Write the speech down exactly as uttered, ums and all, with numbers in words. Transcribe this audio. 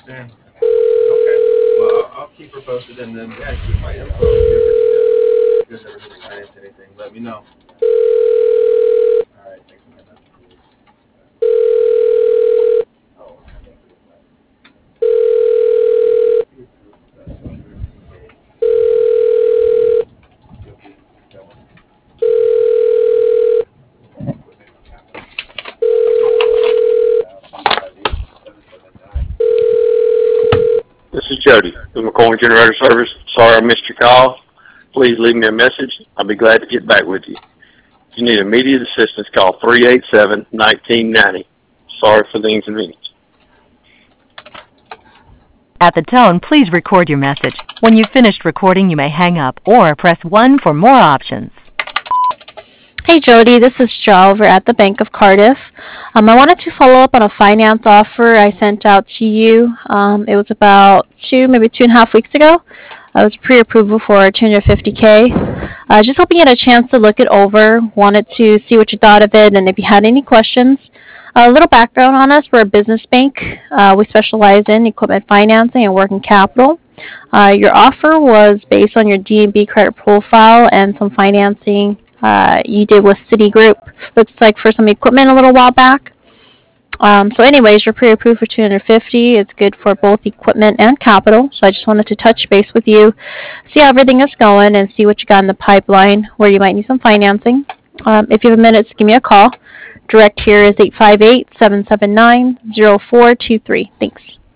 Yeah. Okay. Well, I'll, I'll keep her posted, and then yeah, keep my info. If you ever need to, if you guys ever need to finance anything, let me know. All right. Thanks, Amanda. Oh, This is Jody with McCoy Generator Service. Sorry I missed your call. Please leave me a message. I'll be glad to get back with you. If you need immediate assistance, call three eight seven, one nine nine zero. Sorry for the inconvenience. At the tone, please record your message. When you've finished recording, you may hang up or press one for more options. Hey Jody, this is Jo over at the Bank of Cardiff. Um, I wanted to follow up on a finance offer I sent out to you. Um, it was about two, maybe two and a half weeks ago. I was pre-approval for two hundred fifty K. Uh, just hoping you had a chance to look it over. Wanted to see what you thought of it and if you had any questions. A little background on us. We're a business bank. Uh, we specialize in equipment financing and working capital. Uh, your offer was based on your D and B credit profile and some financing uh, you did with Citigroup. Looks like for some equipment a little while back. Um, so anyways, you're pre-approved for two hundred fifty. It's good for both equipment and capital. So I just wanted to touch base with you, see how everything is going, and see what you got in the pipeline where you might need some financing. Um, if you have a minute, give me a call. Direct here is eight five eight, seven seven nine, zero four two three. Thanks.